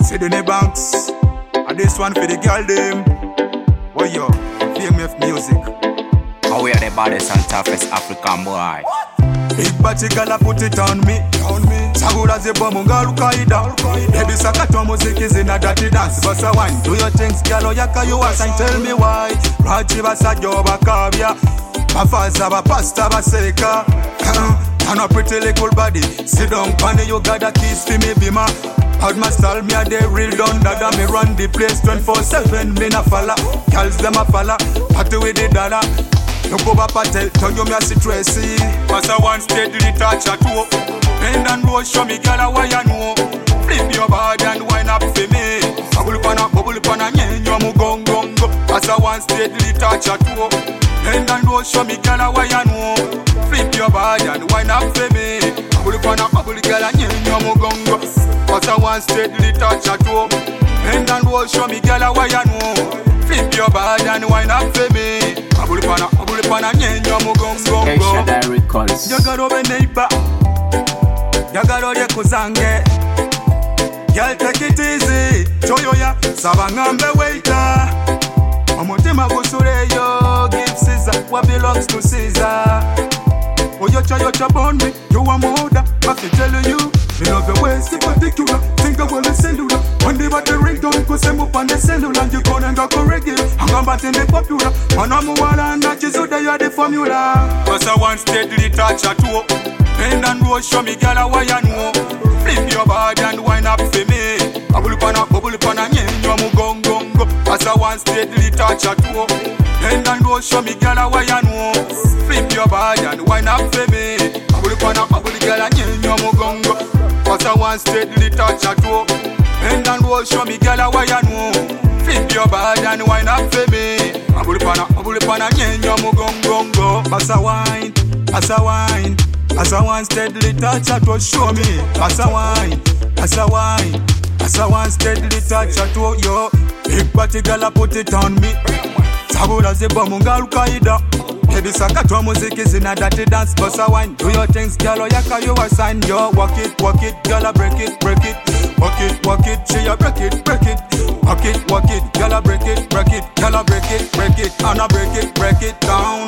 Sydney Banks. And this one for the girl them. Oh yo, PMF music. How we are the baddest and toughest African boy. Big batty gala put it on me. Sagura ze bomu ngalukaida. Baby sakatwa music is in a dirty dance. Bossa wine, do your things, girl. Yaka you ask and tell me why. Raji basajo bakavia. Bafaza bapasta baseka. And a pretty little body. Sit down, funny, you got a kiss for me, bima. How'd my style, me a day real done. Dada, me run the place 24/7. Me na falla, girls them a falla. Party with the dada. Look over Patel, tell you me a see Tracy. Pass a one steadily touch a two. Bend and roll, show me girl a why you know. Flip your body and wind up for me. Bubble pana, nyenyo mugongo. Pass a one steadily touch a two. Bend and roll, show me girl a why you know. Flip your body and wind up for me. Bubble girl a nyenyo mugongo. Pass a one steadily touch a two. Bend and roll, show me girl a why you know. Flip your body and wind up for me. Bubble pana, nyenyo mugongo. Records. Jagaro be neighbor. Jagaro ye kuzange. Girl take it easy. Choyo ya sabangambe waiter. Omutima gusureyo. Give Caesar what belongs to Caesar. Oyocha born me. You are mother. I can tell you. Me love your ways in particular. Think of all the cellular. One day but the ringtone cause I'm up on the cellular. And you go and go correct. I'm combating the popular. Man I'm wala and that is so that you are the formula. Cause I want steadily touch a two. Bend and roll, show me girl a why you know. Flip your body and wind up for me. Bubble pana, nyenyo mugongo. Cause I want steadily touch a two. Bend and roll, show me girl a why you know. Flip your body and wind up for me. Bubble girl a nyenyo mugongo. Cause I want steadily touch a toe. Bend and roll, show me girl a why you know. Flip your body and wind up for me. Bubble pana, nyenyo mugongo. Pass a wine. As I want steadily touch a toe, show me. Pass a wine. As I want steadily touch a toe, yo. Big party girl a put it on me. Sabura ze bomu ngalukaida. Baby sakatwa music is in a dirty dance. Bossa wine, do your things, girl. Yaka you a sign, yo. Walk it, girl. Break it. Walk it, she a break it. Walk it, girl. Break it. Girl, break it. And I break it down.